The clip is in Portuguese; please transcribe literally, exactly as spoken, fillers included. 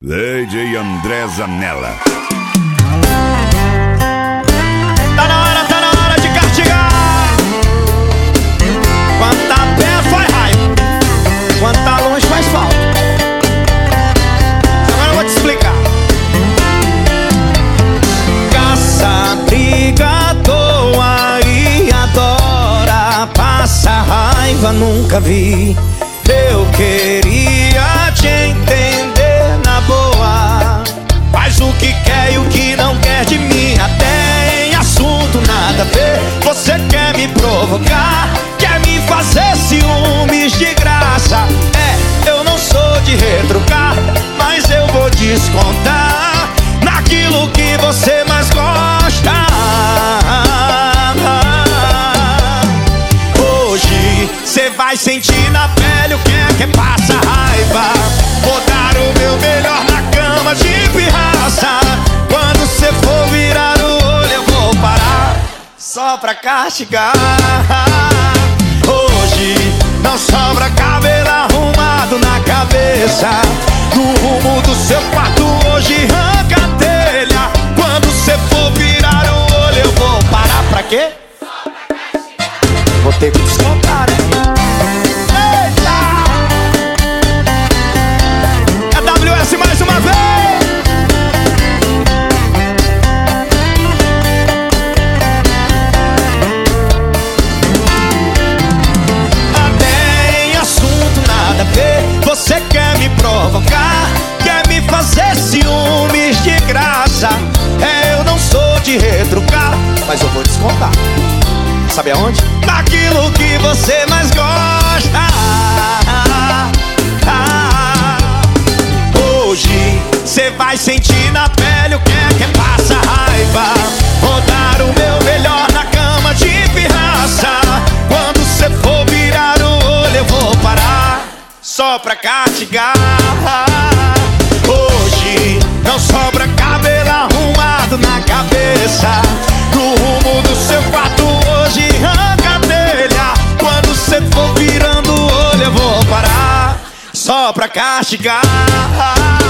D J André Zanella. Tá na hora, tá na hora de castigar. Quando tá perto faz raiva, quando tá longe faz falta. Agora eu vou te explicar. Caça, briga, à toa e adora. Passa raiva, nunca vi. Eu queria te entender na boa. Faz o que quer e o que não quer de mim. Até em assunto nada a ver. Você quer me provocar, quer me fazer ciúmes de graça. É, eu não sou de retrucar, mas eu vou descontar naquilo que você mais gosta. Hoje cê vai sentir na pele o que é que passa raiva. Vou dar o meu melhor na cama de pirraça. Quando cê for virar o olho eu vou parar só pra castigar. Hoje não sobra cabelo arrumado na cabeça. No rumo do seu quarto hoje arranca a telha. Quando cê for virar o olho eu vou parar pra quê? Vou ter que descontar, né? Eita! É W S mais uma vez! Até em assunto nada a ver. Você quer me provocar, quer me fazer ciúmes de graça. É, eu não sou de retrucar, mas eu vou descontar. Sabe aonde? Naquilo que você mais gosta. Hoje cê vai sentir na pele o que é que passa raiva. Vou dar o meu melhor na cama de pirraça. Quando cê for virar o olho eu vou parar só pra castigar. Hoje não sobra cabelo arrumado na cabeça. No rumo do seu quarto hoje arranca a telha. Quando cê for virando o olho eu vou parar só pra castigar.